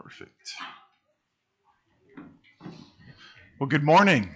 Perfect. Well, good morning.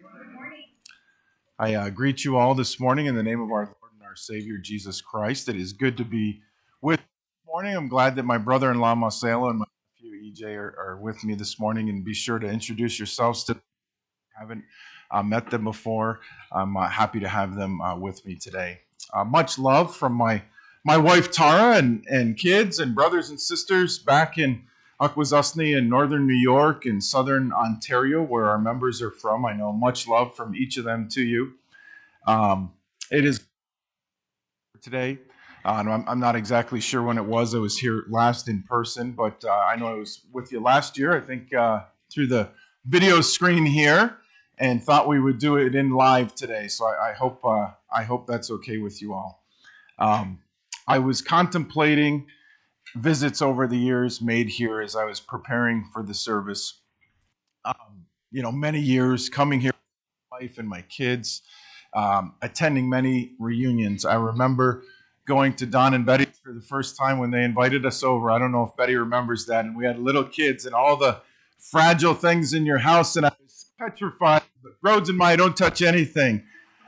I greet you all this morning in the name of our Lord and our Savior, Jesus Christ. It is good to be with you this morning. I'm glad that my brother-in-law, Marcelo, and my nephew, EJ, are with me this morning. And be sure to introduce yourselves to them if you haven't met them before. I'm happy to have them with me today. Much love from my wife, Tara, and kids and brothers and sisters back in Akwesasne in northern New York and southern Ontario, where our members are from. I know much love from each of them to you. It is today. And I'm not exactly sure when it was. I was here last in person, but I know I was with you last year, I think through the video screen here, and thought we would do it in live today. So I hope that's okay with you all. I was contemplating visits over the years made here as I was preparing for the service. Many years coming here with my wife and my kids, attending many reunions. I remember going to Don and Betty for the first time when they invited us over. I don't know if Betty remembers that. And we had little kids and all the fragile things in your house. And I was petrified. Rhodes and Maya, don't touch anything.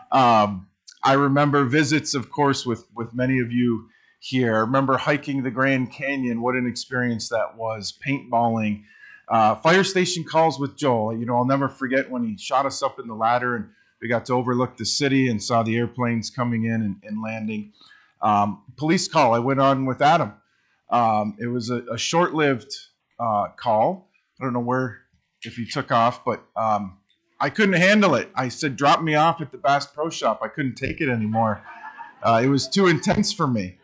I remember visits, of course, with many of you here. I remember hiking the Grand Canyon. What an experience that was. Paintballing. Fire station calls with Joel. I'll never forget when he shot us up in the ladder and we got to overlook the city and saw the airplanes coming in and landing. Police call. I went on with Adam. It was a short-lived call. I don't know if he took off, but I couldn't handle it. I said, drop me off at the Bass Pro Shop. I couldn't take it anymore. It was too intense for me.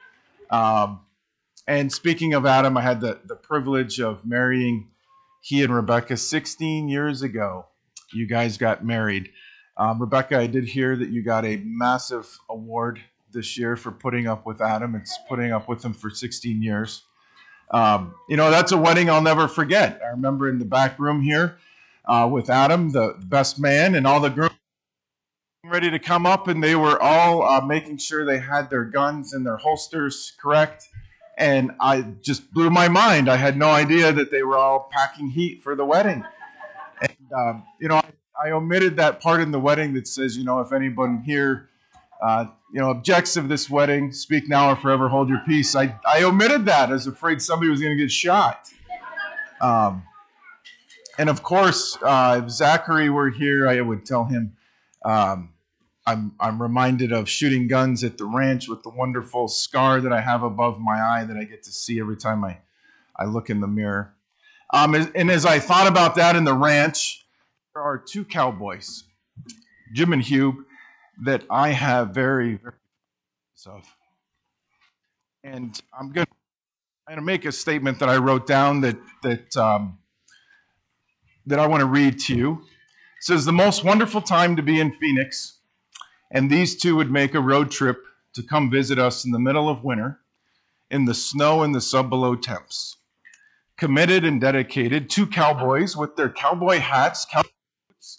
And speaking of Adam, I had the privilege of marrying he and Rebecca 16 years ago. You guys got married. Rebecca, I did hear that you got a massive award this year for putting up with Adam. It's putting up with him for 16 years. That's a wedding I'll never forget. I remember in the back room here with Adam, the best man, and all the grooms ready to come up, and they were all making sure they had their guns and their holsters correct. And I just blew my mind. I had no idea that they were all packing heat for the wedding. And, I omitted that part in the wedding that says, if anyone here, objects of this wedding, speak now or forever hold your peace. I omitted that. I was afraid somebody was going to get shot. And of course, if Zachary were here, I would tell him, I'm reminded of shooting guns at the ranch with the wonderful scar that I have above my eye that I get to see every time I look in the mirror. And as I thought about that in the ranch, there are two cowboys, Jim and Hugh, that I have very, very of. And I'm going to make a statement that I wrote down that I want to read to you. It says, the most wonderful time to be in Phoenix, and these two would make a road trip to come visit us in the middle of winter in the snow and the sub-below temps. Committed and dedicated, two cowboys with their cowboy hats, cowboy boots,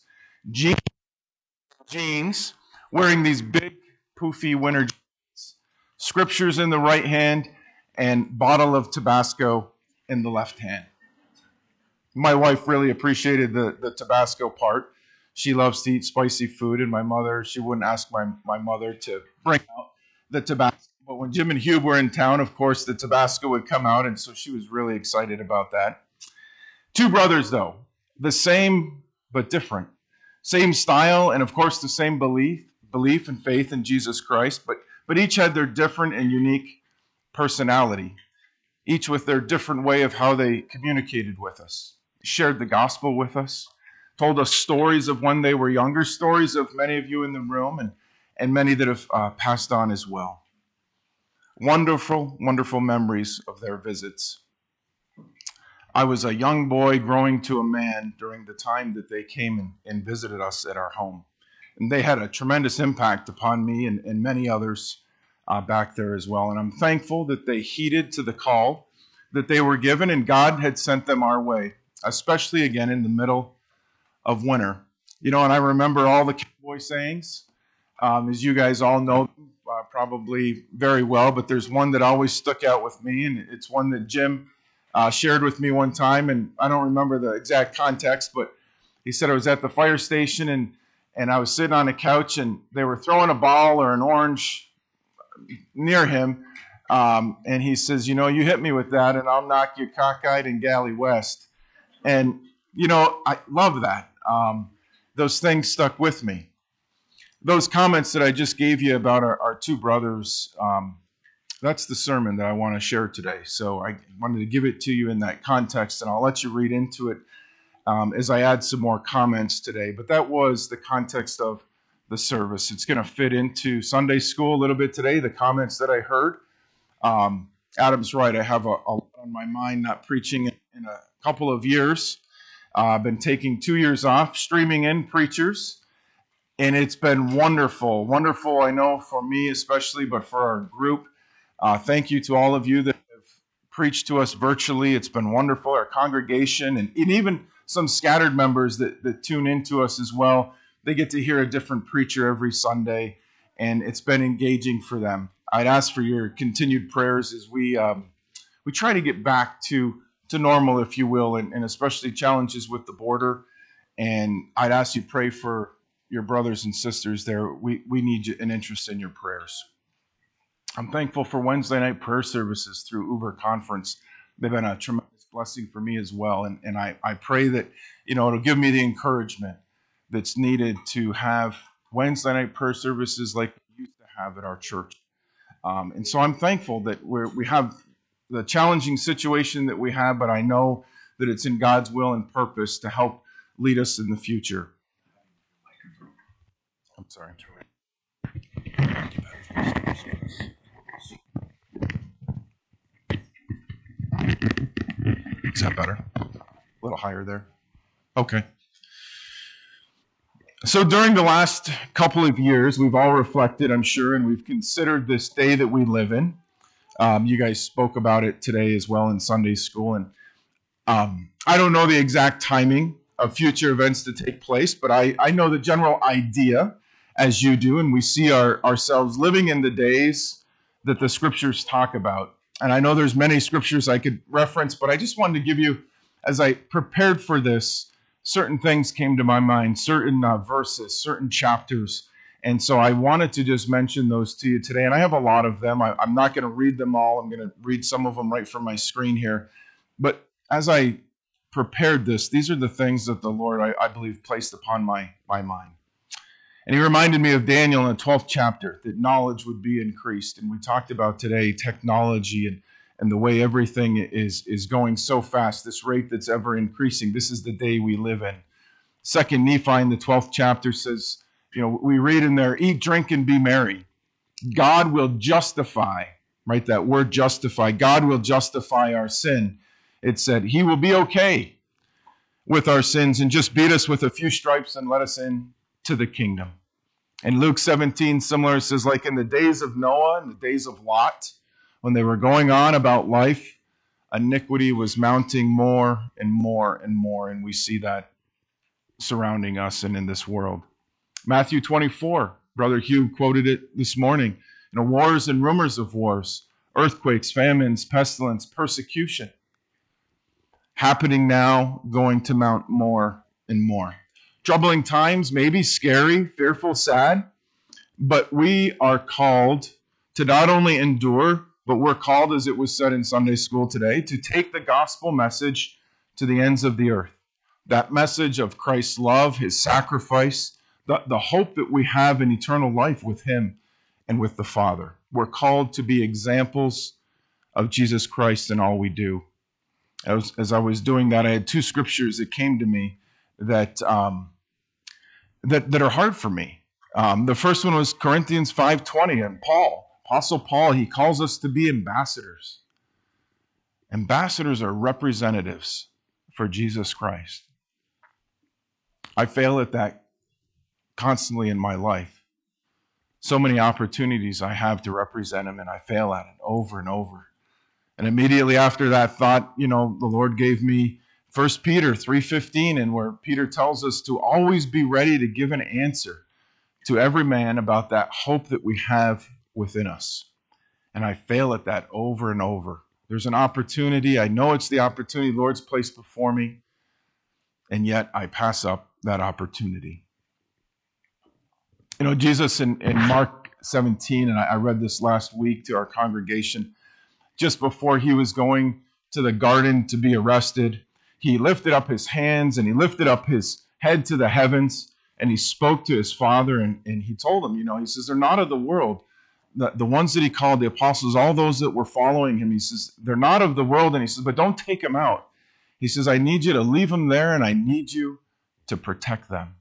jeans, wearing these big, poofy winter jeans, scriptures in the right hand, and bottle of Tabasco in the left hand. My wife really appreciated the Tabasco part. She loves to eat spicy food, and my mother, she wouldn't ask my mother to bring out the Tabasco. But when Jim and Hugh were in town, of course, the Tabasco would come out, and so she was really excited about that. Two brothers, though, the same but different. Same style, and of course, the same belief and faith in Jesus Christ, but each had their different and unique personality, each with their different way of how they communicated with us, shared the gospel with us, told us stories of when they were younger, stories of many of you in the room, and many that have passed on as well. Wonderful, wonderful memories of their visits. I was a young boy growing to a man during the time that they came and visited us at our home. And they had a tremendous impact upon me and many others back there as well. And I'm thankful that they heeded to the call that they were given, and God had sent them our way, especially again in the middle of winter. And I remember all the cowboy sayings, as you guys all know probably very well, but there's one that always stuck out with me, and it's one that Jim shared with me one time, and I don't remember the exact context, but he said I was at the fire station and I was sitting on a couch and they were throwing a ball or an orange near him. And he says, you hit me with that and I'll knock you cockeyed and galley west. And, I love that. Those things stuck with me. Those comments that I just gave you about our two brothers, that's the sermon that I want to share today. So I wanted to give it to you in that context, and I'll let you read into it as I add some more comments today. But that was the context of the service. It's going to fit into Sunday school a little bit today, the comments that I heard. Adam's right. I have a lot on my mind, not preaching in a couple of years. I've been taking 2 years off, streaming in preachers, and it's been wonderful. Wonderful, I know, for me especially, but for our group. Thank you to all of you that have preached to us virtually. It's been wonderful. Our congregation and even some scattered members that tune into us as well. They get to hear a different preacher every Sunday, and it's been engaging for them. I'd ask for your continued prayers as we try to get back to normal, if you will, and especially challenges with the border. And I'd ask you to pray for your brothers and sisters there. We need an interest in your prayers. I'm thankful for Wednesday night prayer services through Uber Conference. They've been a tremendous blessing for me as well. And I pray that, it'll give me the encouragement that's needed to have Wednesday night prayer services like we used to have at our church. And so I'm thankful that we have the challenging situation that we have, but I know that it's in God's will and purpose to help lead us in the future. I'm sorry. Is that better? A little higher there. Okay. So during the last couple of years, we've all reflected, I'm sure, and we've considered this day that we live in. You guys spoke about it today as well in Sunday school. And I don't know the exact timing of future events to take place, but I know the general idea, as you do, and we see ourselves living in the days that the scriptures talk about. And I know there's many scriptures I could reference, but I just wanted to give you, as I prepared for this, certain things came to my mind, certain verses, certain chapters. And so I wanted to just mention those to you today. And I have a lot of them. I'm not going to read them all. I'm going to read some of them right from my screen here. But as I prepared this, these are the things that the Lord, I believe, placed upon my mind. And he reminded me of Daniel in the 12th chapter, that knowledge would be increased. And we talked about today technology and the way everything is going so fast, this rate that's ever increasing. This is the day we live in. 2 Nephi in the 12th chapter says, we read in there, eat, drink, and be merry. God will justify, right, that word justify. God will justify our sin. It said, he will be okay with our sins and just beat us with a few stripes and let us in to the kingdom. And Luke 17, similar, says, like in the days of Noah and the days of Lot, when they were going on about life, iniquity was mounting more and more and more. And we see that surrounding us and in this world. Matthew 24, Brother Hugh quoted it this morning. Wars and rumors of wars, earthquakes, famines, pestilence, persecution. Happening now, going to mount more and more. Troubling times, maybe scary, fearful, sad, but we are called to not only endure, but we're called, as it was said in Sunday school today, to take the gospel message to the ends of the earth. That message of Christ's love, his sacrifice, the hope that we have in eternal life with him and with the Father. We're called to be examples of Jesus Christ in all we do. As I was doing that, I had two scriptures that came to me that are hard for me. The first one was Corinthians 5:20, and Apostle Paul, he calls us to be ambassadors. Ambassadors are representatives for Jesus Christ. I fail at that constantly in my life. So many opportunities I have to represent him, and I fail at it over and over. And immediately after that thought, the Lord gave me 1 Peter 3:15, and where Peter tells us to always be ready to give an answer to every man about that hope that we have within us. And I fail at that over and over. There's an opportunity. I know it's the opportunity the Lord's placed before me, and yet I pass up that opportunity. You know, Jesus in Mark 17, and I read this last week to our congregation, just before he was going to the garden to be arrested, he lifted up his hands and he lifted up his head to the heavens, and he spoke to his Father, and he told him, you know, he says, they're not of the world. The ones that he called, the apostles, all those that were following him, he says, they're not of the world, and he says, but don't take them out. He says, I need you to leave them there, and I need you to protect them.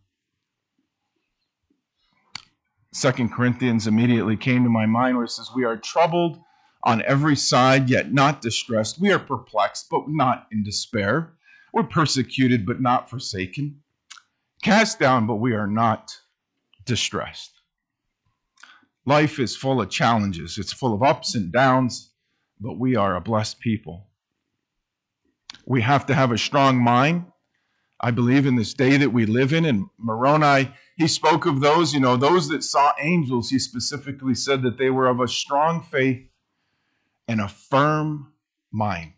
2 Corinthians immediately came to my mind where it says, we are troubled on every side, yet not distressed. We are perplexed, but not in despair. We're persecuted, but not forsaken. Cast down, but we are not distressed. Life is full of challenges. It's full of ups and downs, but we are a blessed people. We have to have a strong mind. I believe in this day that we live in. And Moroni, he spoke of those, you know, those that saw angels. He specifically said that they were of a strong faith and a firm mind.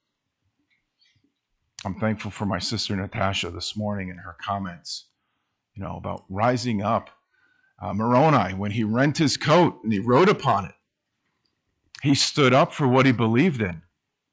I'm thankful for my sister Natasha this morning and her comments, you know, about rising up. Moroni, when he rent his coat and he wrote upon it, he stood up for what he believed in.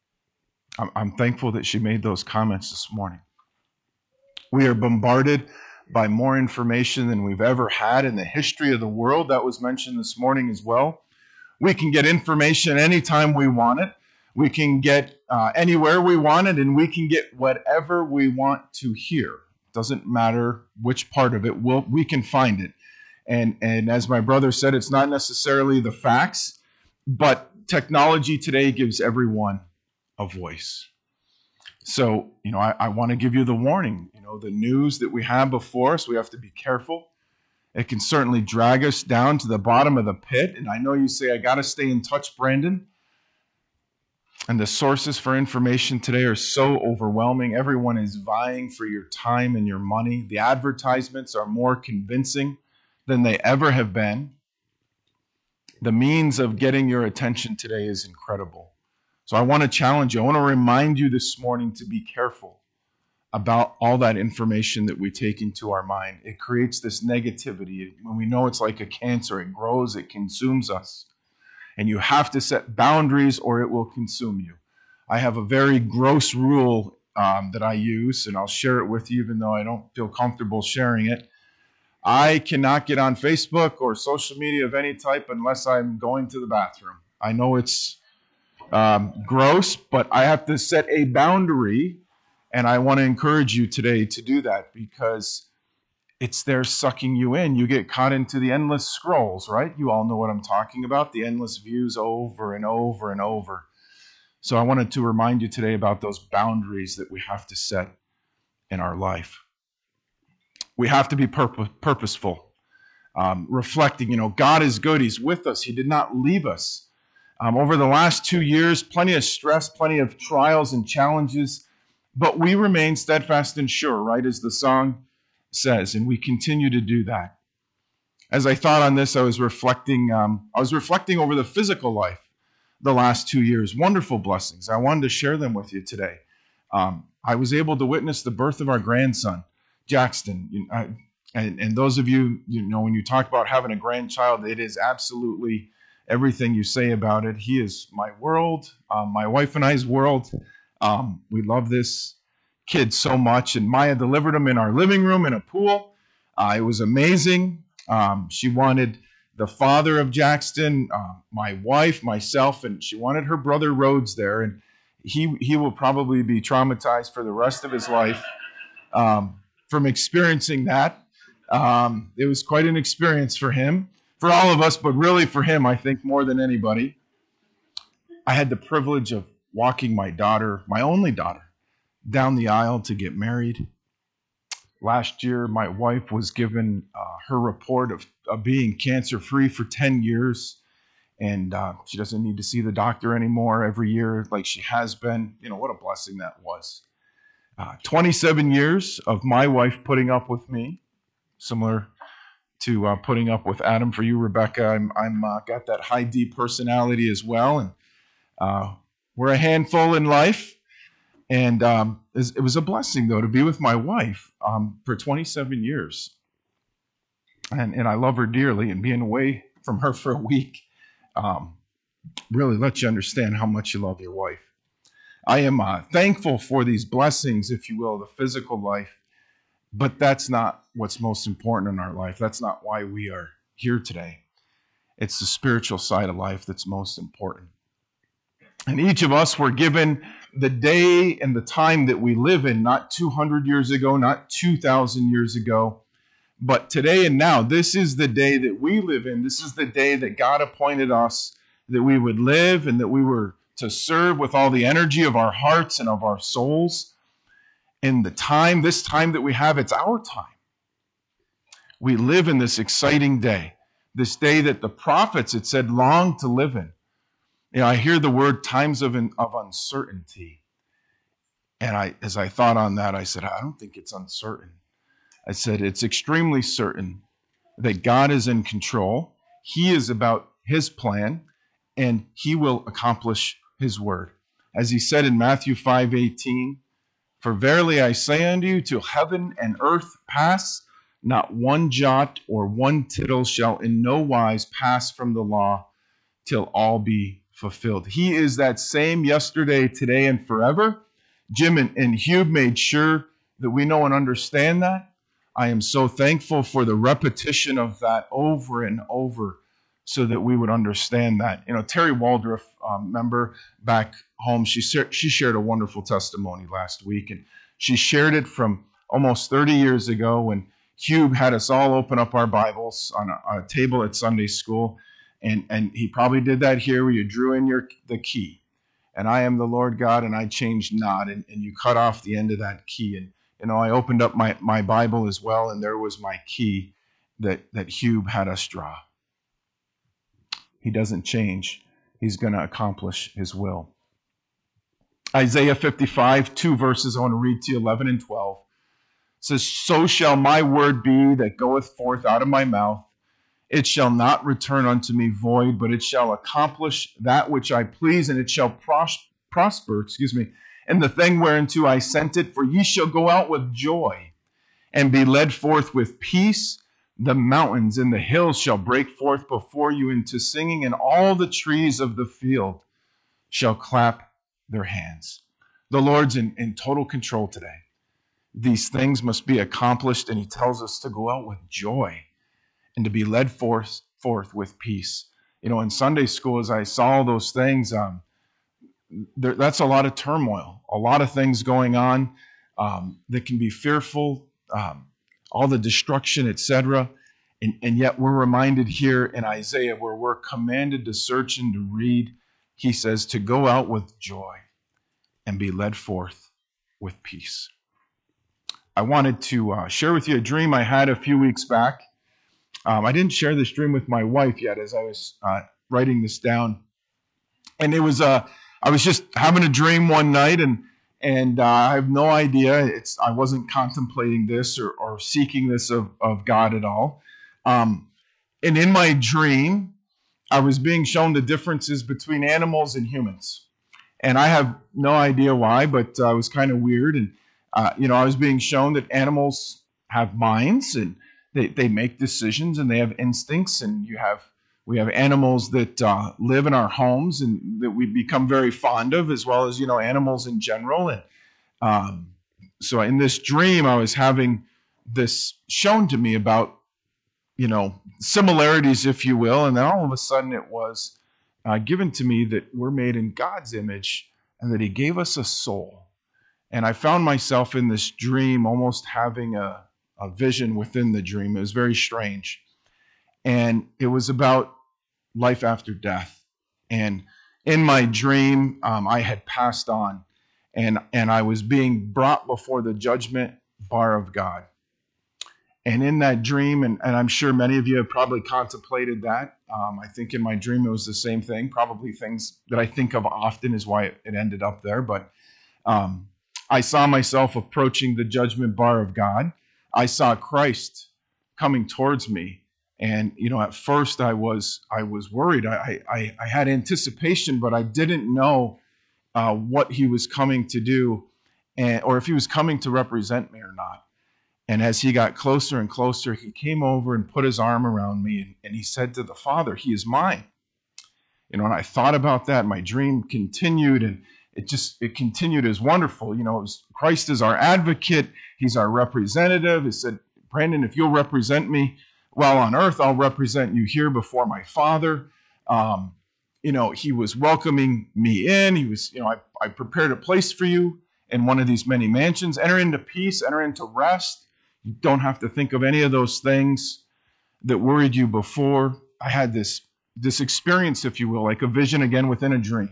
I'm thankful that she made those comments this morning. We are bombarded by more information than we've ever had in the history of the world. That was mentioned this morning as well. We can get information anytime we want it. We can get anywhere we want it, and we can get whatever we want to hear. Doesn't matter which part of it, we can find it. And as my brother said, it's not necessarily the facts, but technology today gives everyone a voice. So, you know, I want to give you the warning. You know, the news that we have before us, we have to be careful. It can certainly drag us down to the bottom of the pit. And I know you say, I got to stay in touch, Brandon. And the sources for information today are so overwhelming. Everyone is vying for your time and your money. The advertisements are more convincing than they ever have been. The means of getting your attention today is incredible. So I want to challenge you. I want to remind you this morning to be careful about all that information that we take into our mind. It creates this negativity. When we know it's like a cancer, it grows, it consumes us. And you have to set boundaries or it will consume you. I have a very gross rule that I use, and I'll share it with you even though I don't feel comfortable sharing it. I cannot get on Facebook or social media of any type unless I'm going to the bathroom. I know it's gross, but I have to set a boundary, and I want to encourage you today to do that because it's there sucking you in. You get caught into the endless scrolls, right? You all know what I'm talking about, the endless views over and over and over. So I wanted to remind you today about those boundaries that we have to set in our life. We have to be purposeful, reflecting, you know, God is good. He's with us. He did not leave us. Over the last 2 years, plenty of stress, plenty of trials and challenges, but we remain steadfast and sure, right, as the song says, and we continue to do that. As I thought on this, I was reflecting over the physical life the last 2 years. Wonderful blessings. I wanted to share them with you today. I was able to witness the birth of our grandson, Jackson. And those of you, you know, when you talk about having a grandchild, it is absolutely everything you say about it. He is my world, my wife and I's world. We love this kid so much. And Maya delivered him in our living room in a pool. It was amazing. She wanted the father of Jackson, my wife, myself, and she wanted her brother Rhodes there. And he will probably be traumatized for the rest of his life from experiencing that. It was quite an experience for him, for all of us, but really for him, I think, more than anybody. I had the privilege of walking my daughter, my only daughter, down the aisle to get married. Last year, my wife was given her report of being cancer-free for 10 years, and she doesn't need to see the doctor anymore every year like she has been. You know, what a blessing that was. 27 years of my wife putting up with me, similar to putting up with Adam. For you, Rebecca, I'm got that high D personality as well, and we're a handful in life. And it was a blessing, though, to be with my wife for 27 years. And I love her dearly, and being away from her for a week really lets you understand how much you love your wife. I am thankful for these blessings, if you will, the physical life, but that's not what's most important in our life. That's not why we are here today. It's the spiritual side of life that's most important. And each of us were given the day and the time that we live in, not 200 years ago, not 2,000 years ago, but today and now. This is the day that we live in. This is the day that God appointed us, that we would live and that we were to serve with all the energy of our hearts and of our souls. And this time that we have, it's our time. We live in this exciting day, this day that the prophets, it said, long to live in. You know, I hear the word times of uncertainty. And as I thought on that, I said, I don't think it's uncertain. I said, it's extremely certain that God is in control. He is about his plan, and he will accomplish his word. As he said in Matthew 5:18, for verily I say unto you, till heaven and earth pass, not one jot or one tittle shall in no wise pass from the law till all be fulfilled. He is that same yesterday, today, and forever. Jim and Hugh made sure that we know and understand that. I am so thankful for the repetition of that over and over so that we would understand that. You know, Terry Waldrop, member back home, she shared a wonderful testimony last week, and she shared it from almost 30 years ago when Hugh had us all open up our Bibles on a table at Sunday school, and he probably did that here where you drew in the key. And I am the Lord God, and I change not, and you cut off the end of that key. And you know, I opened up my Bible as well, and there was my key that Hugh had us draw. He doesn't change. He's going to accomplish his will. Isaiah 55, 2 verses I want to read to you, 11 and 12. Says, so shall my word be that goeth forth out of my mouth. It shall not return unto me void, but it shall accomplish that which I please, and it shall prosper, in the thing whereunto I sent it. For ye shall go out with joy, and be led forth with peace. The mountains and the hills shall break forth before you into singing, and all the trees of the field shall clap their hands. The Lord's in total control today. These things must be accomplished, and he tells us to go out with joy and to be led forth with peace. You know, in Sunday school, as I saw all those things, that's a lot of turmoil, a lot of things going on that can be fearful, all the destruction, etc. And yet we're reminded here in Isaiah, where we're commanded to search and to read, he says to go out with joy and be led forth with peace. I wanted to share with you a dream I had a few weeks back. I didn't share this dream with my wife yet as I was writing this down. And it was I was just having a dream one night, and I have no idea. I wasn't contemplating this or seeking this of God at all. And in my dream, I was being shown the differences between animals and humans. And I have no idea why, but it was kind of weird. And, I was being shown that animals have minds, and they make decisions, and they have instincts. And we have animals that live in our homes and that we become very fond of, as well as, animals in general. And so in this dream, I was having this shown to me about, similarities, if you will. And then all of a sudden it was given to me that we're made in God's image and that he gave us a soul. And I found myself in this dream almost having a vision within the dream. It was very strange. And it was about life after death. And in my dream, I had passed on, and I was being brought before the judgment bar of God. And in that dream, and I'm sure many of you have probably contemplated that. I think in my dream it was the same thing. Probably things that I think of often is why it ended up there. But I saw myself approaching the judgment bar of God. I saw Christ coming towards me. And, at first I was worried. I had anticipation, but I didn't know what he was coming to do, or if he was coming to represent me or not. And as he got closer and closer, he came over and put his arm around me, and he said to the Father, "He is mine." And I thought about that. My dream continued, and it continued as wonderful. Christ is our advocate. He's our representative. He said, "Brandon, if you'll represent me while on earth, I'll represent you here before my Father." He was welcoming me in. He was, I prepared a place for you in one of these many mansions. Enter into peace, enter into rest. You don't have to think of any of those things that worried you before. I had this experience, if you will, like a vision again within a dream.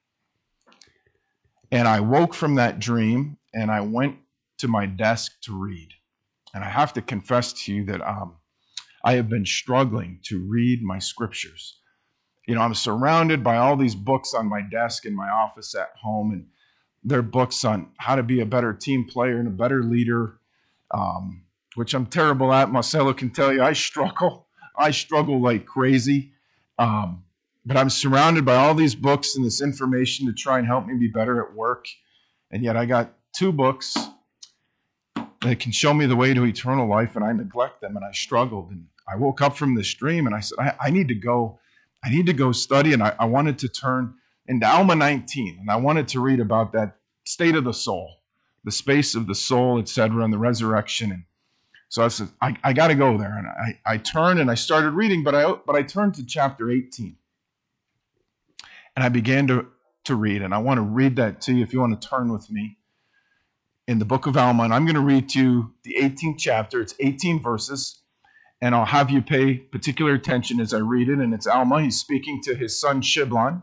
And I woke from that dream and I went to my desk to read. And I have to confess to you that I have been struggling to read my scriptures. I'm surrounded by all these books on my desk in my office at home, and they're books on how to be a better team player and a better leader, which I'm terrible at. Marcelo can tell you I struggle like crazy. But I'm surrounded by all these books and this information to try and help me be better at work. And yet I got 2 books that can show me the way to eternal life, and I neglect them, and I struggled. And I woke up from this dream, and I said, I need to go study. And I wanted to turn into Alma 19, and I wanted to read about that state of the soul, the space of the soul, etc., and the resurrection. And so I said, I got to go there. And I turned and I started reading, but I turned to chapter 18. And I began to read, and I want to read that to you if you want to turn with me in the book of Alma. And I'm going to read to you the 18th chapter. It's 18 verses, and I'll have you pay particular attention as I read it. And it's Alma. He's speaking to his son Shiblon.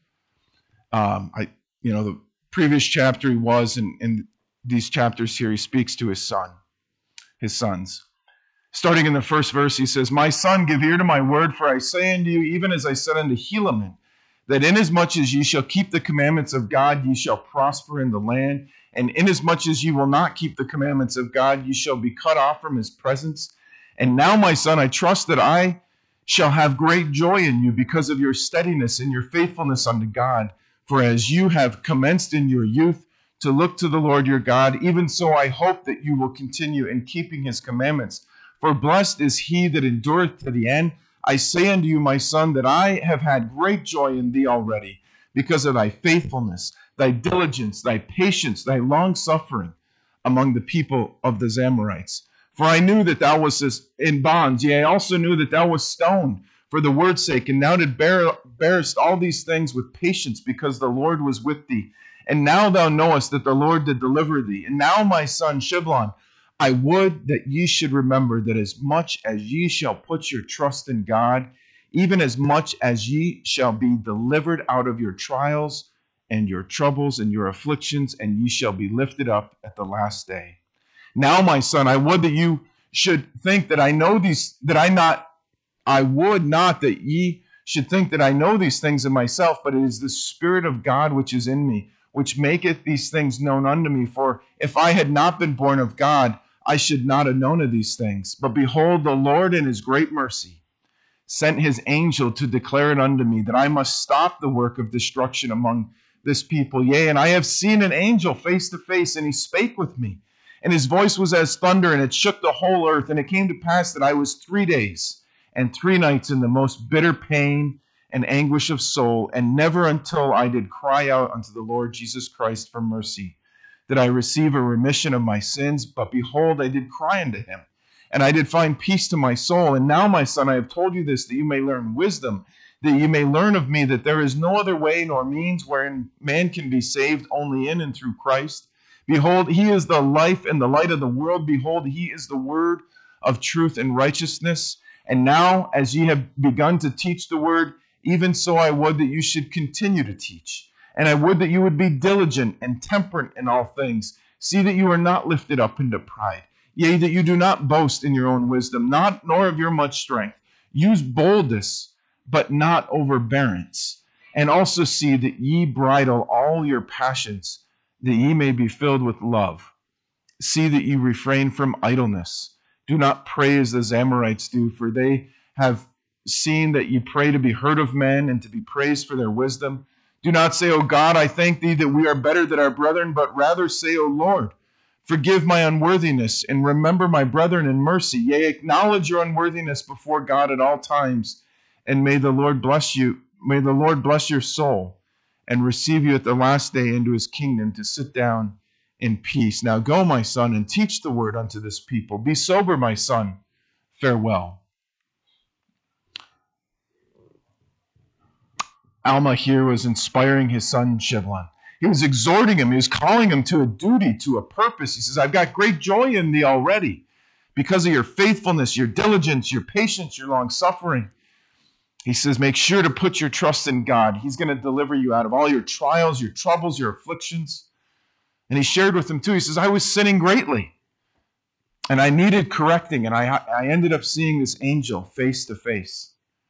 The previous chapter he was, in these chapters here, he speaks to his sons. Starting in the first verse, he says, "My son, give ear to my word, for I say unto you, even as I said unto Helaman, that inasmuch as ye shall keep the commandments of God, ye shall prosper in the land. And inasmuch as ye will not keep the commandments of God, ye shall be cut off from his presence. And now, my son, I trust that I shall have great joy in you because of your steadiness and your faithfulness unto God. For as you have commenced in your youth to look to the Lord your God, even so I hope that you will continue in keeping his commandments. For blessed is he that endureth to the end. I say unto you, my son, that I have had great joy in thee already, because of thy faithfulness, thy diligence, thy patience, thy long-suffering among the people of the Zamorites. For I knew that thou wast in bonds, yea, I also knew that thou wast stoned for the word's sake, and thou did bearest all these things with patience, because the Lord was with thee. And now thou knowest that the Lord did deliver thee. And now, my son Shiblon, I would that ye should remember that as much as ye shall put your trust in God, even as much as ye shall be delivered out of your trials and your troubles and your afflictions, and ye shall be lifted up at the last day. Now, my son, I would that you should think that I know these, I would not that ye should think that I know these things of myself, but it is the Spirit of God which is in me, which maketh these things known unto me. For if I had not been born of God, I should not have known of these things. But behold, the Lord in his great mercy sent his angel to declare it unto me, that I must stop the work of destruction among this people. Yea, and I have seen an angel face to face, and he spake with me. And his voice was as thunder, and it shook the whole earth. And it came to pass that I was 3 days and 3 nights in the most bitter pain and anguish of soul, and never until I did cry out unto the Lord Jesus Christ for mercy did I receive a remission of my sins. But behold, I did cry unto him, and I did find peace to my soul. And now, my son, I have told you this, that you may learn wisdom, that you may learn of me that there is no other way nor means wherein man can be saved, only in and through Christ. Behold, he is the life and the light of the world. Behold, he is the word of truth and righteousness. And now, as ye have begun to teach the word, even so I would that you should continue to teach. And I would that you would be diligent and temperate in all things. See that you are not lifted up into pride. Yea, that you do not boast in your own wisdom, nor of your much strength. Use boldness, but not overbearance. And also see that ye bridle all your passions, that ye may be filled with love. See that ye refrain from idleness. Do not pray as the Zamorites do, for they have seen that ye pray to be heard of men and to be praised for their wisdom. Do not say, O God, I thank thee that we are better than our brethren, but rather say, O Lord, forgive my unworthiness and remember my brethren in mercy. Yea, acknowledge your unworthiness before God at all times, and may the Lord bless you. May the Lord bless your soul and receive you at the last day into his kingdom to sit down in peace. Now go, my son, and teach the word unto this people. Be sober, my son. Farewell. Alma here was inspiring his son Shivlon. He was exhorting him. He was calling him to a duty, to a purpose. He says, I've got great joy in thee already because of your faithfulness, your diligence, your patience, your long-suffering. He says, make sure to put your trust in God. He's going to deliver you out of all your trials, your troubles, your afflictions. And he shared with him too. He says, I was sinning greatly, and I needed correcting, and I ended up seeing this angel face to face.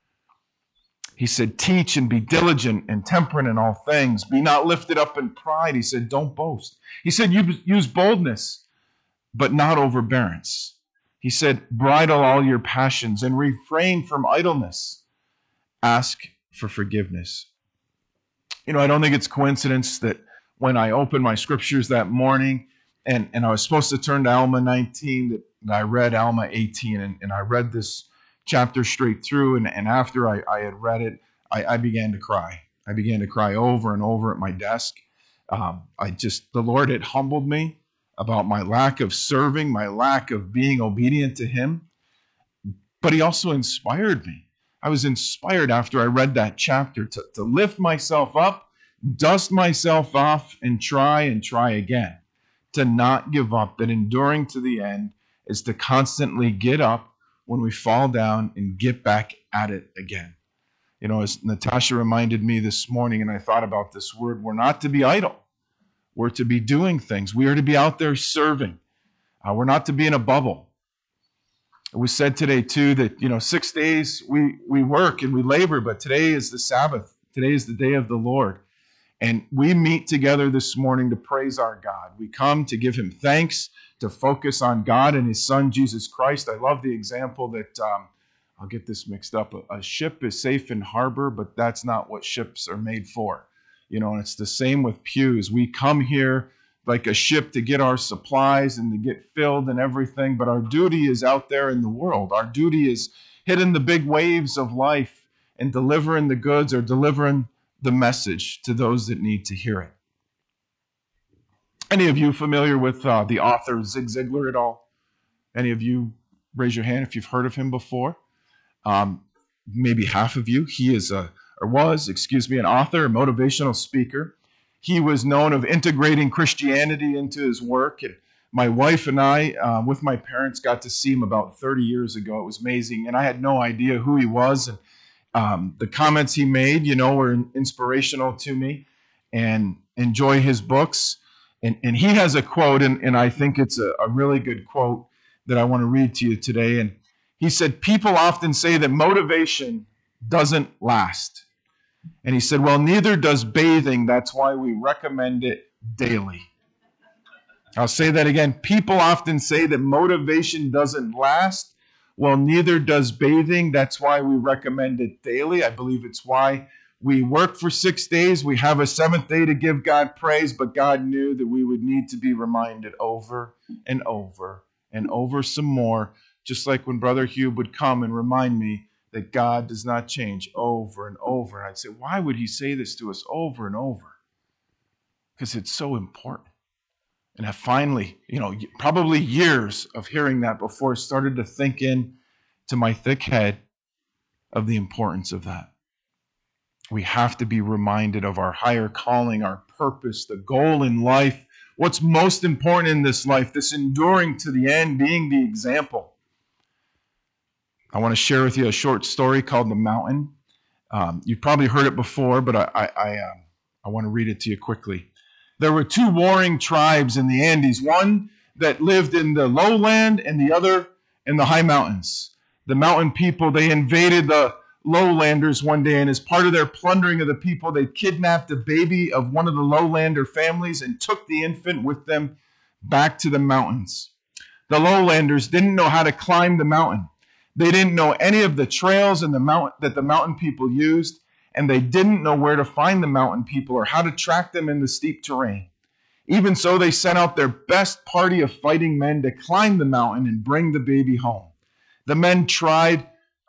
He said, teach and be diligent and temperate in all things. Be not lifted up in pride. He said, don't boast. He said, use boldness, but not overbearance. He said, bridle all your passions and refrain from idleness. Ask for forgiveness. You know, I don't think it's coincidence that when I opened my scriptures that morning and I was supposed to turn to Alma 19, that I read Alma 18, and I read this chapter straight through, and after I had read it, I began to cry. I began to cry over and over at my desk. The Lord had humbled me about my lack of serving, my lack of being obedient to him, but he also inspired me. I was inspired after I read that chapter to lift myself up, dust myself off, and try again, to not give up, that enduring to the end is to constantly get up when we fall down and get back at it again. You know, as Natasha reminded me this morning, and I thought about this word, we're not to be idle. We're to be doing things. We are to be out there serving. We're not to be in a bubble. It was said today, too, that, 6 days we work and we labor, but today is the Sabbath. Today is the day of the Lord. And we meet together this morning to praise our God. We come to give him thanks, to focus on God and his son, Jesus Christ. I love the example that, I'll get this mixed up, a ship is safe in harbor, but that's not what ships are made for. And it's the same with pews. We come here like a ship to get our supplies and to get filled and everything, but our duty is out there in the world. Our duty is hitting the big waves of life and delivering the goods or delivering the message to those that need to hear it. Any of you familiar with the author Zig Ziglar at all? Any of you raise your hand if you've heard of him before? Maybe half of you. He was, an author, a motivational speaker. He was known of integrating Christianity into his work. And my wife and I, with my parents, got to see him about 30 years ago. It was amazing, and I had no idea who he was. And the comments he made, were inspirational to me, and enjoy his books. And he has a quote, and I think it's a really good quote that I want to read to you today. And he said, people often say that motivation doesn't last. And he said, well, neither does bathing. That's why we recommend it daily. I'll say that again. People often say that motivation doesn't last. Well, neither does bathing. That's why we recommend it daily. I believe it's why we work for 6 days. We have a seventh day to give God praise, but God knew that we would need to be reminded over and over and over some more, just like when Brother Hugh would come and remind me that God does not change over and over. And I'd say, why would he say this to us over and over? Because it's so important. And I finally, probably years of hearing that before, started to think in to my thick head of the importance of that. We have to be reminded of our higher calling, our purpose, the goal in life, what's most important in this life, this enduring to the end, being the example. I want to share with you a short story called The Mountain. You've probably heard it before, but I want to read it to you quickly. There were two warring tribes in the Andes, one that lived in the lowland and the other in the high mountains. The mountain people, they invaded the lowlanders one day, and as part of their plundering of the people, they kidnapped a baby of one of the lowlander families and took the infant with them back to the mountains. The lowlanders didn't know how to climb the mountain. They didn't know any of the trails in the mountain that the mountain people used, and they didn't know where to find the mountain people or how to track them in the steep terrain. Even so, they sent out their best party of fighting men to climb the mountain and bring the baby home. The men tried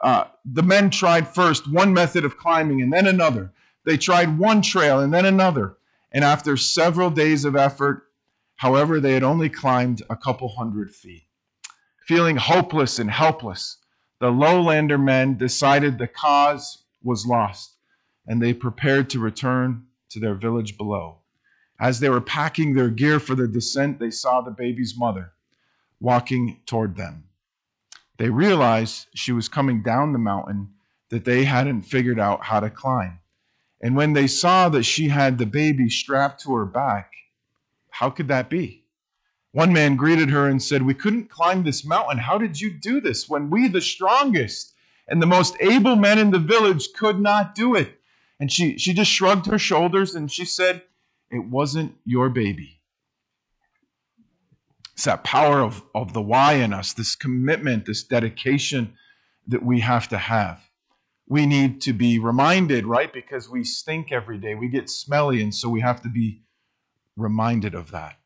first one method of climbing and then another. They tried one trail and then another. And after several days of effort, however, they had only climbed a couple hundred feet. Feeling hopeless and helpless, the lowlander men decided the cause was lost, and they prepared to return to their village below. As they were packing their gear for the descent, they saw the baby's mother walking toward them. They realized she was coming down the mountain that they hadn't figured out how to climb. And when they saw that she had the baby strapped to her back, how could that be? One man greeted her and said, "We couldn't climb this mountain. How did you do this when we, the strongest and the most able men in the village, could not do it?" And she just shrugged her shoulders and she said, "It wasn't your baby." It's that power of the why in us, this commitment, this dedication that we have to have. We need to be reminded, right? Because we stink every day. We get smelly, and so we have to be reminded of that.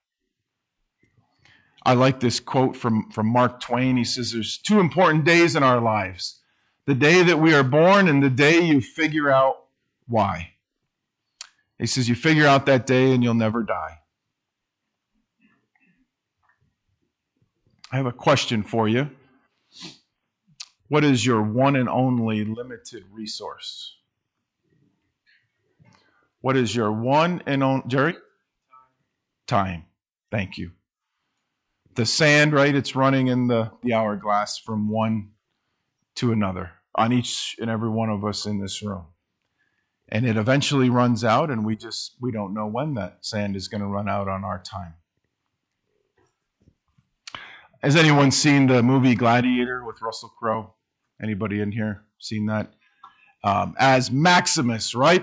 I like this quote from Mark Twain. He says, "There's two important days in our lives. The day that we are born and the day you figure out why." He says, you figure out that day and you'll never die. I have a question for you. What is your one and only limited resource? What is your one and only, Jerry? Time. Thank you. The sand, right? It's running in the hourglass from one to another on each and every one of us in this room. And it eventually runs out, and we don't know when that sand is going to run out on our time. Has anyone seen the movie Gladiator with Russell Crowe? Anybody in here seen that? As Maximus, right?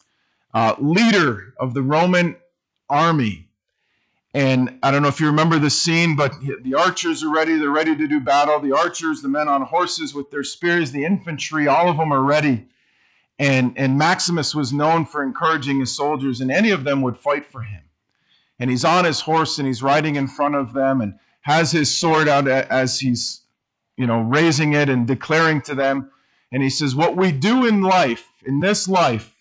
Leader of the Roman army. And I don't know if you remember the scene, but the archers are ready. They're ready to do battle. The archers, the men on horses with their spears, the infantry, all of them are ready. And Maximus was known for encouraging his soldiers, and any of them would fight for him. And he's on his horse, and he's riding in front of them, and has his sword out as he's, raising it and declaring to them. And he says, what we do in life, in this life,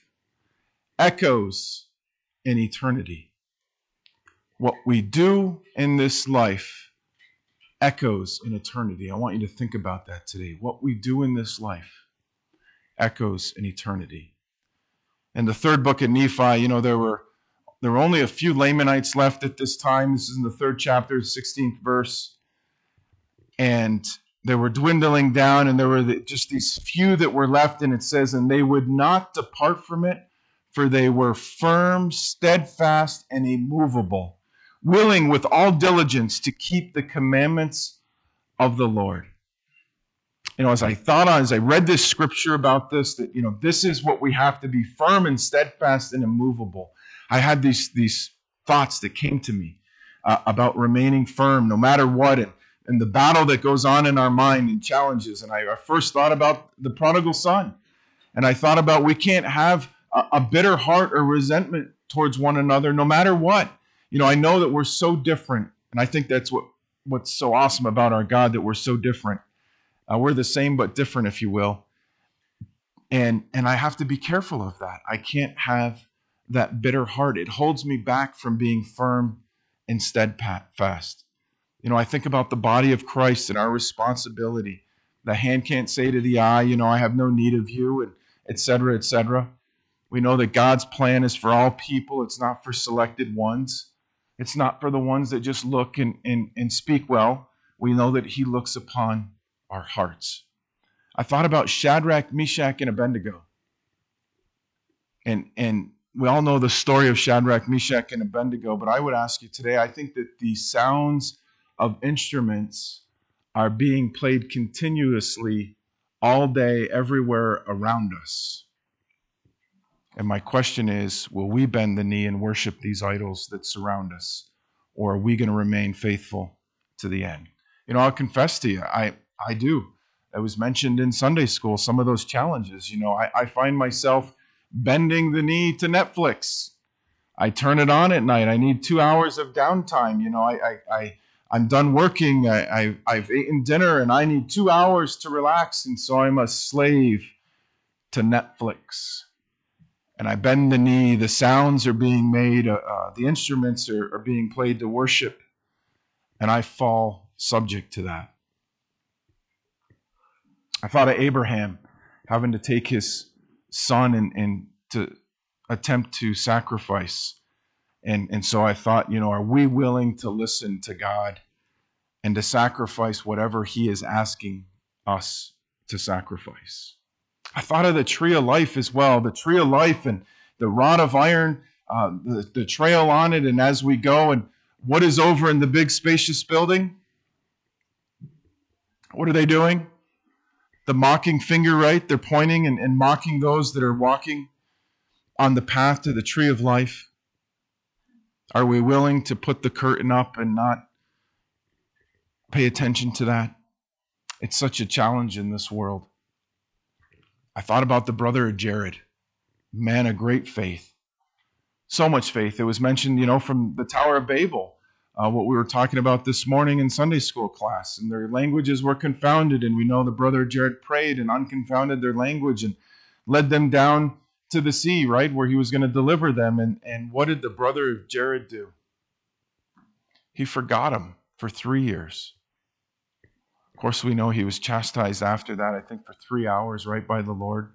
echoes in eternity. What we do in this life echoes in eternity. I want you to think about that today. What we do in this life echoes in eternity. In the third book of Nephi, there were only a few Lamanites left at this time. This is in the third chapter, 16th verse. And they were dwindling down, and there were just these few that were left, and it says, and they would not depart from it, for they were firm, steadfast, and immovable, willing with all diligence to keep the commandments of the Lord. As I read this scripture about this, that, this is what we have to be, firm and steadfast and immovable. I had these thoughts that came to me about remaining firm no matter what, and the battle that goes on in our mind and challenges. And I first thought about the prodigal son. And I thought about we can't have a bitter heart or resentment towards one another no matter what. I know that we're so different. And I think that's what's so awesome about our God, that we're so different. We're the same but different, if you will. And I have to be careful of that. I can't have that bitter heart. It holds me back from being firm and steadfast. I think about the body of Christ and our responsibility. The hand can't say to the eye, I have no need of you, and et cetera, et cetera. We know that God's plan is for all people. It's not for selected ones. It's not for the ones that just look and speak well. We know that he looks upon our hearts. I thought about Shadrach, Meshach, and Abednego. And we all know the story of Shadrach, Meshach, and Abednego, but I would ask you today, I think that the sounds of instruments are being played continuously all day, everywhere around us. And my question is, will we bend the knee and worship these idols that surround us? Or are we going to remain faithful to the end? I'll confess to you, I do. It was mentioned in Sunday school, some of those challenges. I find myself bending the knee to Netflix. I turn it on at night. I need 2 hours of downtime. I'm done working. I've eaten dinner and I need 2 hours to relax. And so I'm a slave to Netflix. And I bend the knee. The sounds are being made. The instruments are being played to worship. And I fall subject to that. I thought of Abraham having to take his son and to attempt to sacrifice. And so I thought, are we willing to listen to God and to sacrifice whatever He is asking us to sacrifice? I thought of the tree of life as well, the tree of life and the rod of iron, the trail on it, and as we go, and what is over in the big spacious building? What are they doing? The mocking finger, right? They're pointing and mocking those that are walking on the path to the tree of life. Are we willing to put the curtain up and not pay attention to that? It's such a challenge in this world. I thought about the brother of Jared, man of great faith. So much faith. It was mentioned, from the Tower of Babel, what we were talking about this morning in Sunday school class. And their languages were confounded, and we know the brother of Jared prayed and unconfounded their language and led them down to the sea, right, where he was going to deliver them. And what did the brother of Jared do? He forgot him for 3 years. Of course, we know he was chastised after that, I think for 3 hours, right, by the Lord.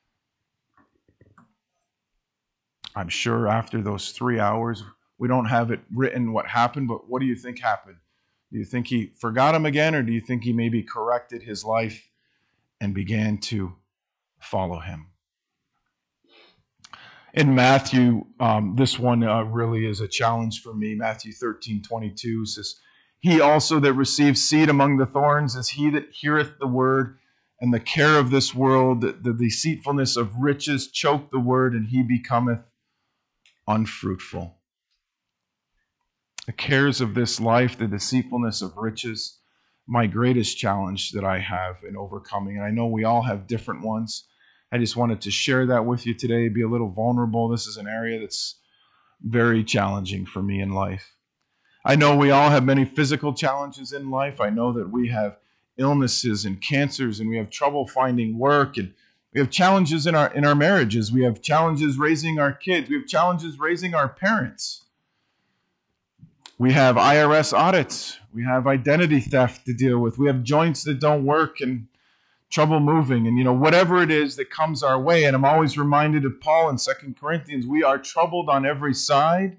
I'm sure after those 3 hours, we don't have it written what happened, but what do you think happened? Do you think he forgot him again, or do you think he maybe corrected his life and began to follow him? In Matthew, this one really is a challenge for me. Matthew 13:22 says, "He also that receives seed among the thorns is he that heareth the word, and the care of this world, the deceitfulness of riches choke the word, and he becometh unfruitful." The cares of this life, the deceitfulness of riches, my greatest challenge that I have in overcoming. And I know we all have different ones. I just wanted to share that with you today, be a little vulnerable. This is an area that's very challenging for me in life. I know we all have many physical challenges in life. I know that we have illnesses and cancers, and we have trouble finding work, and we have challenges in our marriages. We have challenges raising our kids. We have challenges raising our parents. We have IRS audits. We have identity theft to deal with. We have joints that don't work and trouble moving, and whatever it is that comes our way. And I'm always reminded of Paul in 2 Corinthians, we are troubled on every side,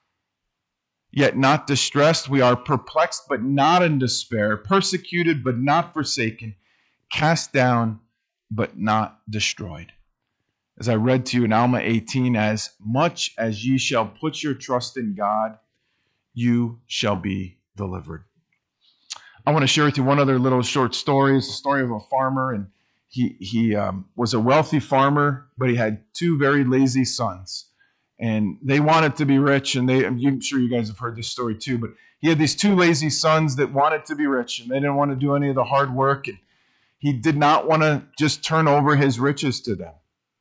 yet not distressed. We are perplexed, but not in despair, persecuted, but not forsaken, cast down, but not destroyed. As I read to you in Alma 18, as much as ye shall put your trust in God, you shall be delivered. I want to share with you one other little short story. It's the story of a farmer, and he was a wealthy farmer, but he had two very lazy sons. And they wanted to be rich, and I'm sure you guys have heard this story too, but he had these two lazy sons that wanted to be rich, and they didn't want to do any of the hard work, and he did not want to just turn over his riches to them.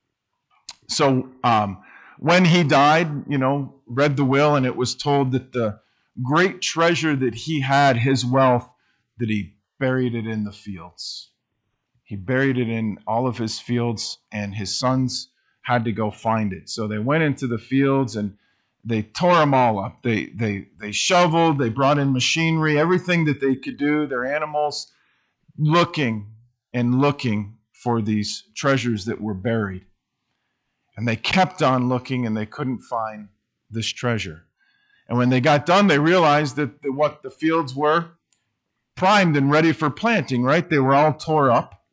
So when he died, read the will, and it was told that the great treasure that he had, his wealth, that he buried it in the fields. He buried it in all of his fields, and his sons had to go find it. So they went into the fields and they tore them all up. They shoveled, they brought in machinery, everything that they could do, their animals, looking and looking for these treasures that were buried. And they kept on looking, and they couldn't find this treasure. And when they got done, they realized that what the fields were primed and ready for planting, right? They were all tore up.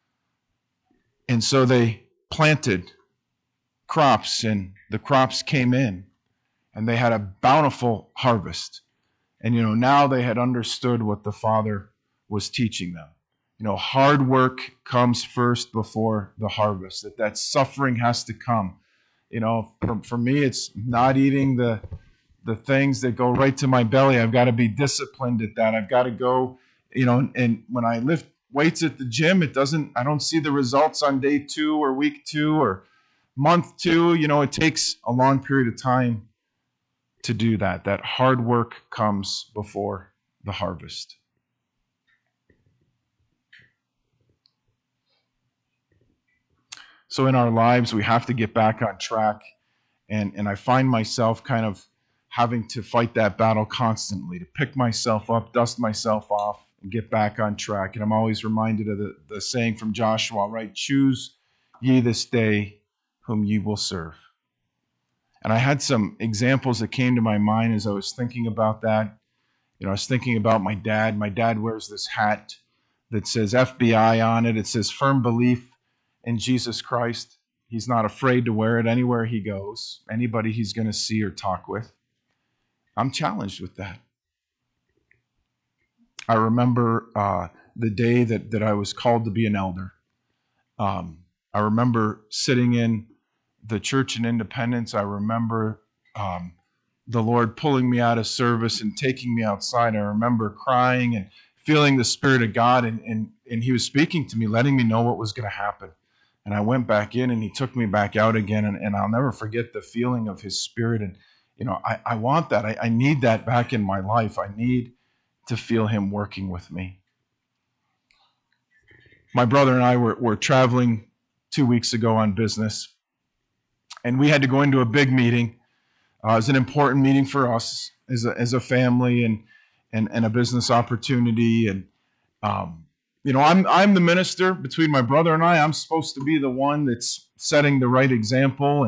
And so they planted crops, and the crops came in, and they had a bountiful harvest. And, now they had understood what the Father was teaching them. Hard work comes first before the harvest, that suffering has to come. For me, it's not eating the things that go right to my belly. I've got to be disciplined at that. I've got to go, and when I lift weights at the gym, I don't see the results on day 2 or week 2 or month, two, it takes a long period of time to do that. That hard work comes before the harvest. So in our lives, we have to get back on track. And I find myself kind of having to fight that battle constantly, to pick myself up, dust myself off, and get back on track. And I'm always reminded of the saying from Joshua, right? Choose ye this day whom ye will serve. And I had some examples that came to my mind as I was thinking about that. I was thinking about my dad. My dad wears this hat that says FBI on it. It says firm belief in Jesus Christ. He's not afraid to wear it anywhere he goes, anybody he's going to see or talk with. I'm challenged with that. I remember the day that I was called to be an elder. I remember sitting in the church in Independence. I remember the Lord pulling me out of service and taking me outside. I remember crying and feeling the Spirit of God, and He was speaking to me, letting me know what was going to happen. And I went back in, and He took me back out again, and I'll never forget the feeling of His Spirit. And I want that. I need that back in my life. I need to feel Him working with me. My brother and I were traveling 2 weeks ago on business, and we had to go into a big meeting. It was an important meeting for us as a family and a business opportunity. And I'm the minister between my brother and I. I'm supposed to be the one that's setting the right example,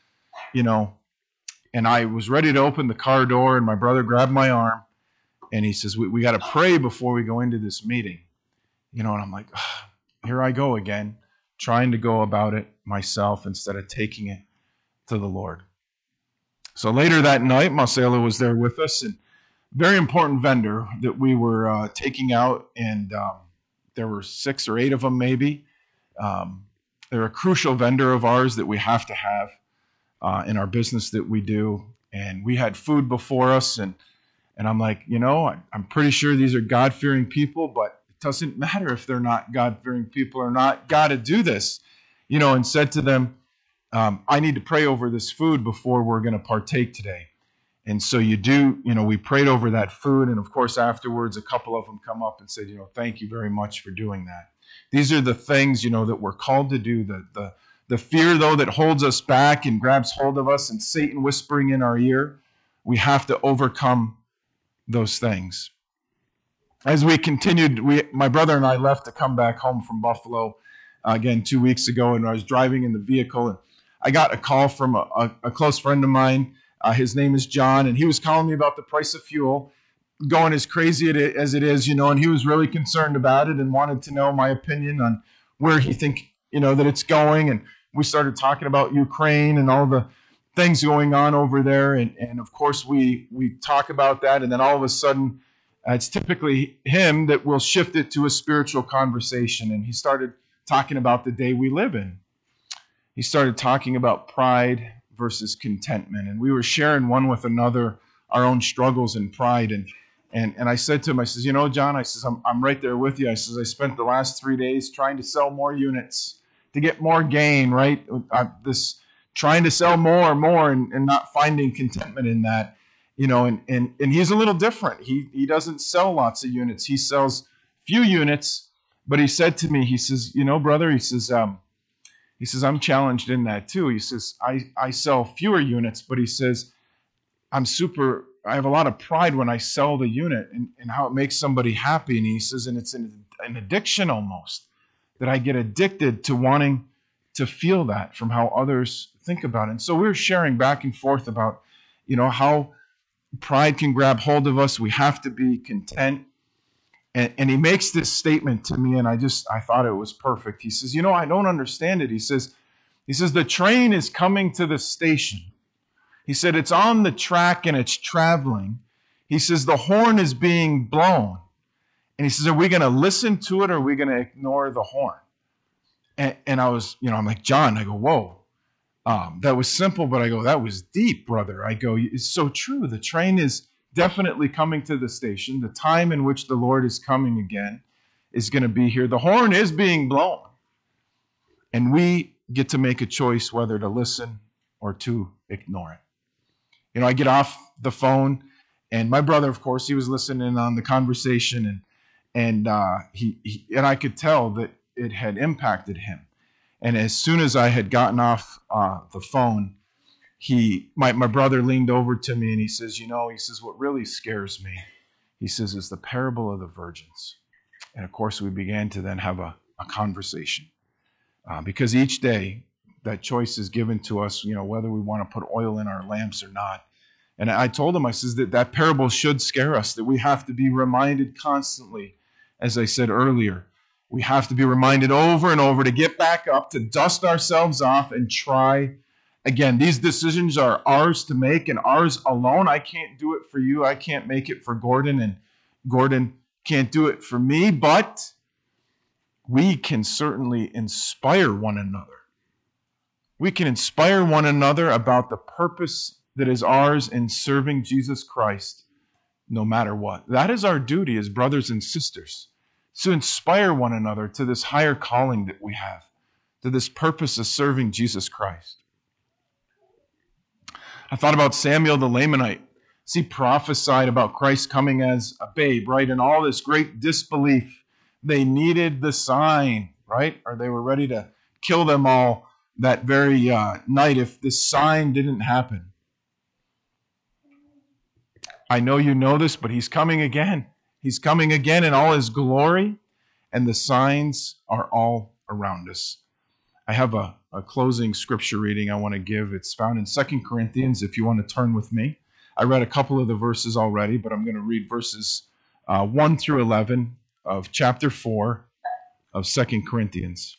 and I was ready to open the car door, and my brother grabbed my arm, and he says, "We got to pray before we go into this meeting." And I'm like, here I go again, trying to go about it myself instead of taking it to the Lord. So later that night, Marcelo was there with us, and very important vendor that we were taking out, and there were 6 or 8 of them maybe. They're a crucial vendor of ours that we have to have in our business that we do. And we had food before us, and I'm like, I'm pretty sure these are God-fearing people, but it doesn't matter if they're not God-fearing people or not. Got to do this, and said to them, I need to pray over this food before we're going to partake today. And so we prayed over that food. And of course, afterwards, a couple of them come up and said, thank you very much for doing that. These are the things, that we're called to do. The fear, though, that holds us back and grabs hold of us, and Satan whispering in our ear, we have to overcome those things. As we continued, my brother and I left to come back home from Buffalo, again, 2 weeks ago, and I was driving in the vehicle, and I got a call from a close friend of mine. His name is John, and he was calling me about the price of fuel going as crazy as it is, and he was really concerned about it and wanted to know my opinion on where he think, that it's going. And we started talking about Ukraine and all the things going on over there. And of course, we talk about that, and then all of a sudden, it's typically him that will shift it to a spiritual conversation. And he started talking about the day we live in. He started talking about pride versus contentment. And we were sharing one with another our own struggles in pride. And I said to him, I says, John, I says, I'm right there with you. I says, I spent the last 3 days trying to sell more units to get more gain, right? Trying to sell more and more and not finding contentment in that, and he's a little different. He doesn't sell lots of units. He sells few units, but he said to me, he says, brother, he says, I'm challenged in that too. He says, I sell fewer units, but he says, I have a lot of pride when I sell the unit and how it makes somebody happy. And he says, and it's an addiction almost, that I get addicted to wanting to feel that from how others think about it. And so we were sharing back and forth about, how pride can grab hold of us. We have to be content. And he makes this statement to me, and I thought it was perfect. He says, I don't understand it. He says, the train is coming to the station. He said, it's on the track and it's traveling. He says, the horn is being blown. And he says, are we going to listen to it or are we going to ignore the horn? And I was, I'm like, John, I go, whoa, that was simple, but I go, that was deep, brother. I go, it's so true. The train is definitely coming to the station. The time in which the Lord is coming again is going to be here. The horn is being blown. And we get to make a choice whether to listen or to ignore it. I get off the phone, and my brother, of course, he was listening on the conversation, and I could tell that it had impacted him. And as soon as I had gotten off the phone, my brother leaned over to me and he says, what really scares me, he says, is the parable of the virgins. And of course, we began to then have a conversation because each day that choice is given to us, whether we want to put oil in our lamps or not. And I told him, I says that parable should scare us, that we have to be reminded constantly, as I said earlier. We have to be reminded over and over to get back up, to dust ourselves off and try again. These decisions are ours to make and ours alone. I can't do it for you. I can't make it for Gordon, and Gordon can't do it for me, but we can certainly inspire one another. We can inspire one another about the purpose that is ours in serving Jesus Christ, no matter what. That is our duty as brothers and sisters, to inspire one another to this higher calling that we have, to this purpose of serving Jesus Christ. I thought about Samuel the Lamanite. He prophesied about Christ coming as a babe, right? And all this great disbelief. They needed the sign, right? Or they were ready to kill them all that very night if this sign didn't happen. I know you know this, but he's coming again. He's coming again in all his glory, and the signs are all around us. I have a closing scripture reading I want to give. It's found in 2 Corinthians, if you want to turn with me. I read a couple of the verses already, but I'm going to read verses 1 through 11 of chapter 4 of 2 Corinthians.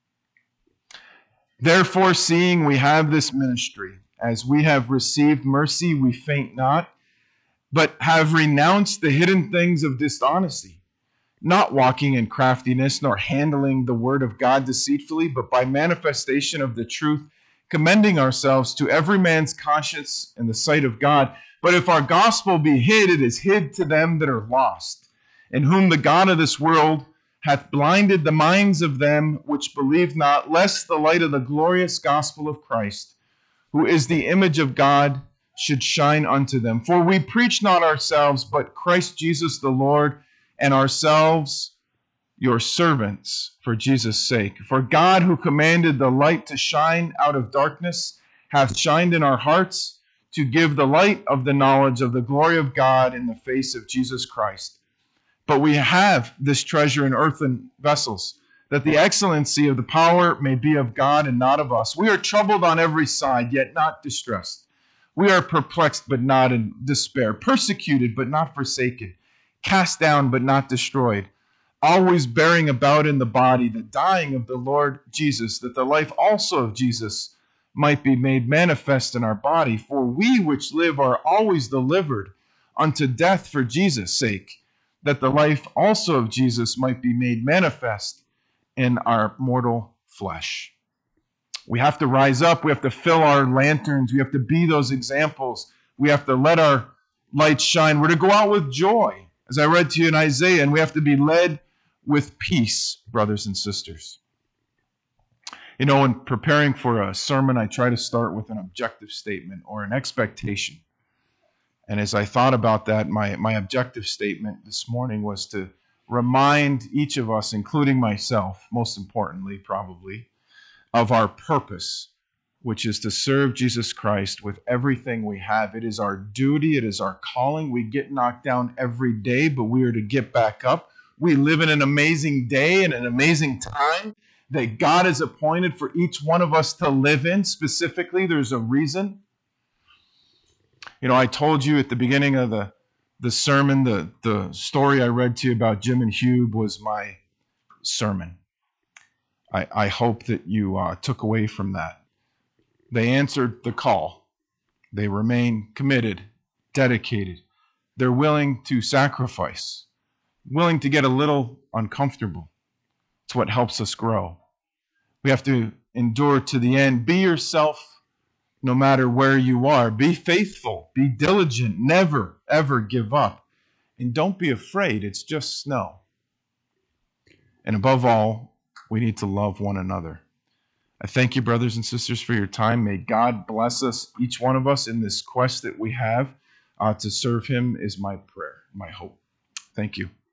Therefore, seeing we have this ministry, as we have received mercy, we faint not, but have renounced the hidden things of dishonesty, not walking in craftiness, nor handling the word of God deceitfully, but by manifestation of the truth, commending ourselves to every man's conscience in the sight of God. But if our gospel be hid, it is hid to them that are lost, in whom the God of this world hath blinded the minds of them which believe not, lest the light of the glorious gospel of Christ, who is the image of God, should shine unto them. For we preach not ourselves, but Christ Jesus the Lord, and ourselves your servants for Jesus' sake. For God, who commanded the light to shine out of darkness, hath shined in our hearts to give the light of the knowledge of the glory of God in the face of Jesus Christ. But we have this treasure in earthen vessels, that the excellency of the power may be of God and not of us. We are troubled on every side, yet not distressed. We are perplexed, but not in despair, persecuted, but not forsaken, cast down, but not destroyed, always bearing about in the body the dying of the Lord Jesus, that the life also of Jesus might be made manifest in our body. For we which live are always delivered unto death for Jesus' sake, that the life also of Jesus might be made manifest in our mortal flesh. We have to rise up. We have to fill our lanterns. We have to be those examples. We have to let our light shine. We're to go out with joy, as I read to you in Isaiah, and we have to be led with peace, brothers and sisters. In preparing for a sermon, I try to start with an objective statement or an expectation. And as I thought about that, my objective statement this morning was to remind each of us, including myself, most importantly, probably, of our purpose, which is to serve Jesus Christ with everything we have. It is our duty. It is our calling. We get knocked down every day, but we are to get back up. We live in an amazing day and an amazing time that God has appointed for each one of us to live in. Specifically, there's a reason. I told you at the beginning of the sermon, the story I read to you about Jim and Hugh was my sermon. I hope that you took away from that. They answered the call. They remain committed, dedicated. They're willing to sacrifice, willing to get a little uncomfortable. It's what helps us grow. We have to endure to the end. Be yourself no matter where you are. Be faithful. Be diligent. Never, ever give up. And don't be afraid. It's just snow. And above all, we need to love one another. I thank you, brothers and sisters, for your time. May God bless us, each one of us, in this quest that we have to serve him is my prayer, my hope. Thank you.